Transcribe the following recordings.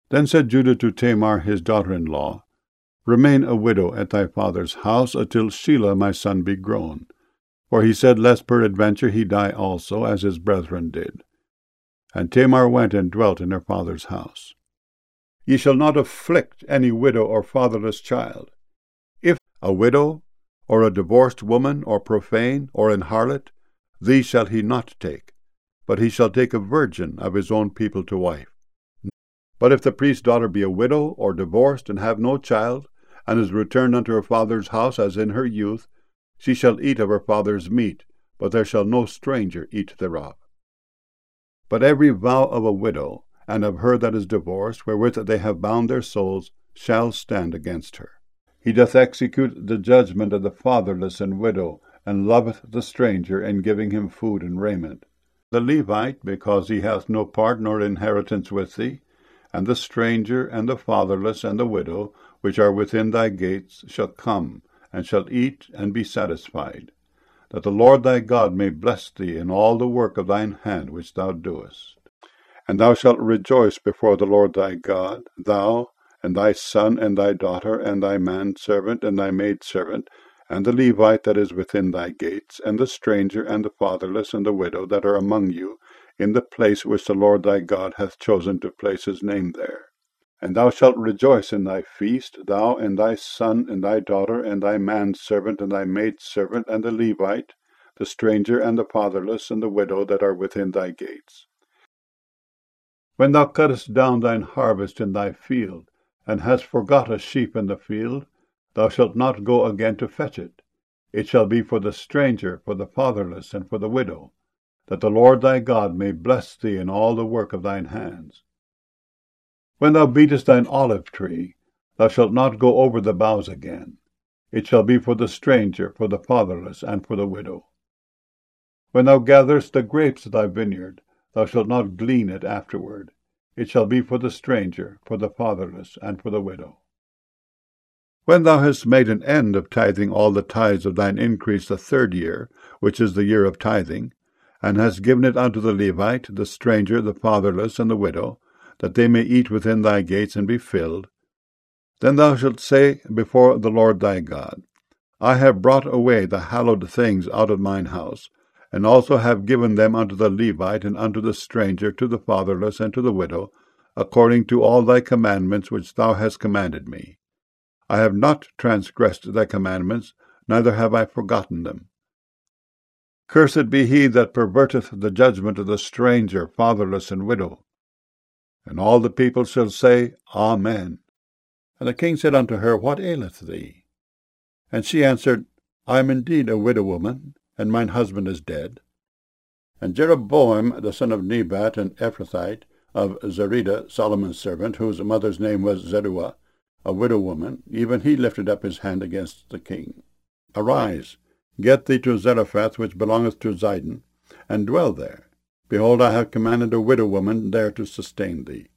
Then said Judah to Tamar his daughter-in-law, Remain a widow at thy father's house until Shelah my son be grown. For he said, Lest peradventure he die also, as his brethren did. And Tamar went and dwelt in her father's house. Ye shall not afflict any widow or fatherless child. If a widow, or a divorced woman, or profane, or an harlot, these shall he not take, but he shall take a virgin of his own people to wife. But if the priest's daughter be a widow, or divorced, and have no child, and is returned unto her father's house as in her youth, she shall eat of her father's meat, but there shall no stranger eat thereof. But every vow of a widow, and of her that is divorced, wherewith they have bound their souls, shall stand against her. He doth execute the judgment of the fatherless and widow, and loveth the stranger, in giving him food and raiment. The Levite, because he hath no part nor inheritance with thee, and the stranger, and the fatherless, and the widow, which are within thy gates, shall come, and shall eat, and be satisfied, that the Lord thy God may bless thee in all the work of thine hand which thou doest. And thou shalt rejoice before the Lord thy God, thou, and thy son, and thy daughter, and thy manservant, and thy maidservant, and the Levite that is within thy gates, and the stranger, and the fatherless, and the widow that are among you, in the place which the Lord thy God hath chosen to place his name there. And thou shalt rejoice in thy feast, thou, and thy son, and thy daughter, and thy manservant, and thy maidservant, and the Levite, the stranger, and the fatherless, and the widow that are within thy gates. When thou cuttest down thine harvest in thy field, and hast forgot a sheep in the field, thou shalt not go again to fetch it. It shall be for the stranger, for the fatherless, and for the widow, that the Lord thy God may bless thee in all the work of thine hands. When thou beatest thine olive tree, thou shalt not go over the boughs again. It shall be for the stranger, for the fatherless, and for the widow. When thou gatherest the grapes of thy vineyard, thou shalt not glean it afterward. It shall be for the stranger, for the fatherless, and for the widow. When thou hast made an end of tithing all the tithes of thine increase the 3rd year, which is the year of tithing, and hast given it unto the Levite, the stranger, the fatherless, and the widow, that they may eat within thy gates and be filled, then thou shalt say before the Lord thy God, I have brought away the hallowed things out of mine house, and also have given them unto the Levite, and unto the stranger, to the fatherless, and to the widow, according to all thy commandments which thou hast commanded me. I have not transgressed thy commandments, neither have I forgotten them. Cursed be he that perverteth the judgment of the stranger, fatherless, and widow. And all the people shall say, Amen. And the king said unto her, What aileth thee? And she answered, I am indeed a widow woman, and mine husband is dead. And Jeroboam the son of Nebat, an Ephrathite, of Zerida, Solomon's servant, whose mother's name was Zeruiah, a widow woman, even he lifted up his hand against the king. Arise, get thee to Zarephath, which belongeth to Zidon, and dwell there. Behold, I have commanded a widow woman there to sustain thee.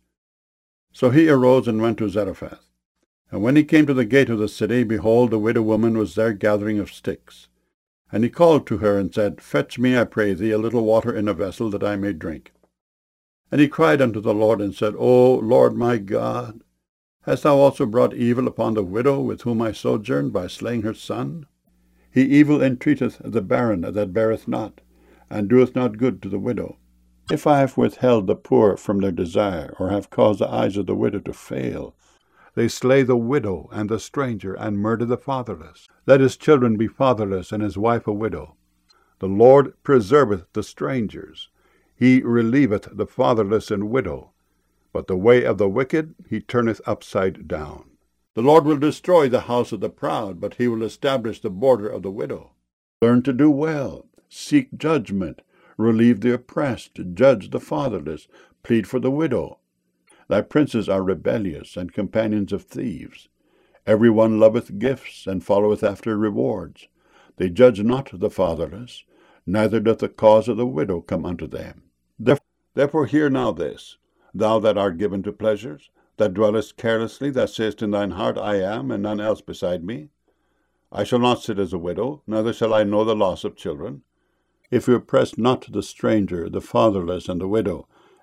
So he arose and went to Zarephath. And when he came to the gate of the city, behold, the widow woman was there gathering of sticks. And he called to her, and said, Fetch me, I pray thee, a little water in a vessel, that I may drink. And he cried unto the Lord, and said, O Lord my God, hast thou also brought evil upon the widow with whom I sojourned, by slaying her son? He evil entreateth the barren that beareth not, and doeth not good to the widow. If I have withheld the poor from their desire, or have caused the eyes of the widow to fail, they slay the widow and the stranger, and murder the fatherless. Let his children be fatherless, and his wife a widow. The Lord preserveth the strangers. He relieveth the fatherless and widow. But the way of the wicked he turneth upside down. The Lord will destroy the house of the proud, but he will establish the border of the widow. Learn to do well, seek judgment, relieve the oppressed, judge the fatherless, plead for the widow. Thy princes are rebellious, and companions of thieves. Every one loveth gifts, and followeth after rewards. They judge not the fatherless, neither doth the cause of the widow come unto them. Therefore hear now this, thou that art given to pleasures, that dwellest carelessly, that sayest in thine heart, I am, and none else beside me. I shall not sit as a widow, neither shall I know the loss of children. If you oppress not the stranger, the fatherless, and the widow,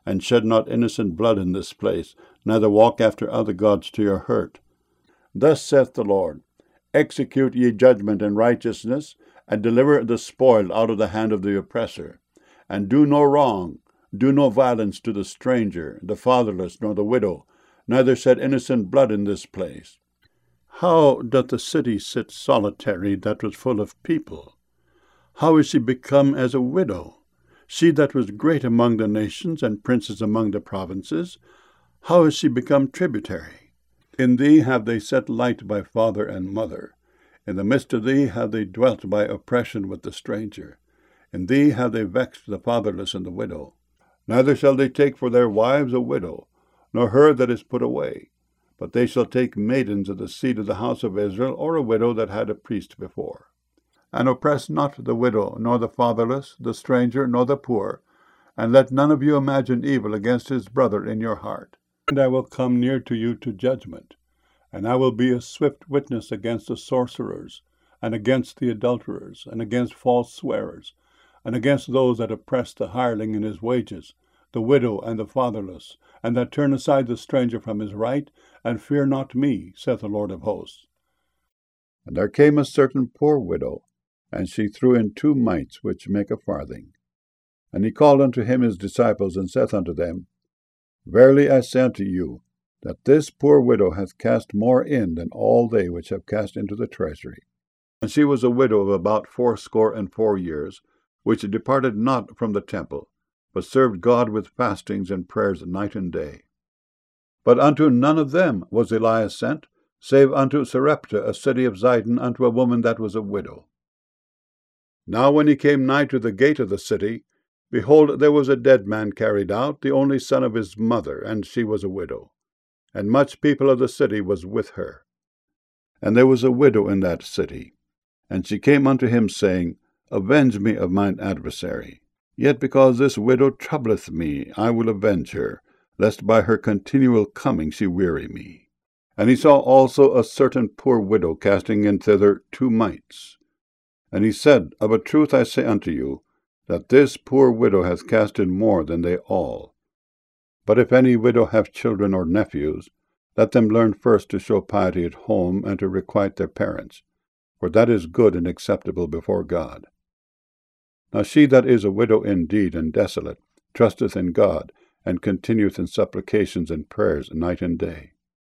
and shed not innocent blood in this place, neither walk after other gods to your hurt. Thus saith the Lord, execute ye judgment and righteousness, and deliver the spoiled out of the hand of the oppressor. And do no wrong, do no violence to the stranger, the fatherless, nor the widow, neither shed innocent blood in this place. How doth the city sit solitary that was full of people? How is she become as a widow? She that was great among the nations and princes among the provinces, how is she become tributary? In thee have they set light by father and mother. In the midst of thee have they dwelt by oppression with the stranger. In thee have they vexed the fatherless and the widow. Neither shall they take for their wives a widow, nor her that is put away. But they shall take maidens of the seed of the house of Israel, or a widow that had a priest before. And oppress not the widow, nor the fatherless, the stranger, nor the poor, and let none of you imagine evil against his brother in your heart. And I will come near to you to judgment, and I will be a swift witness against the sorcerers, and against the adulterers, and against false swearers, and against those that oppress the hireling in his wages, the widow and the fatherless, and that turn aside the stranger from his right, and fear not me, saith the Lord of hosts. And there came a certain poor widow, and she threw in 2 mites, which make a farthing. And he called unto him his disciples, and saith unto them, Verily I say unto you, that this poor widow hath cast more in than all they which have cast into the treasury. And she was a widow of about 84 years, which departed not from the temple, but served God with fastings and prayers night and day. But unto none of them was Elias sent, save unto Sarepta, a city of Zidon, unto a woman that was a widow. Now when he came nigh to the gate of the city, behold, there was a dead man carried out, the only son of his mother, and she was a widow. And much people of the city was with her. And there was a widow in that city. And she came unto him, saying, Avenge me of mine adversary. Yet because this widow troubleth me, I will avenge her, lest by her continual coming she weary me. And he saw also a certain poor widow casting in thither 2 mites. And he said, Of a truth I say unto you, that this poor widow hath cast in more than they all. But if any widow have children or nephews, let them learn first to show piety at home, and to requite their parents, for that is good and acceptable before God. Now she that is a widow indeed and desolate trusteth in God, and continueth in supplications and prayers night and day.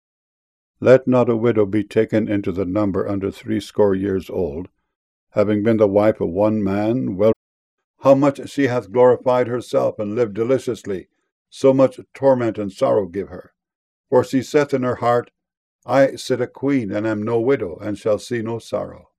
Let not a widow be taken into the number under 80 years old, having been the wife of one man. Well, how much she hath glorified herself and lived deliciously, so much torment and sorrow give her. For she saith in her heart, I sit a queen, and am no widow, and shall see no sorrow.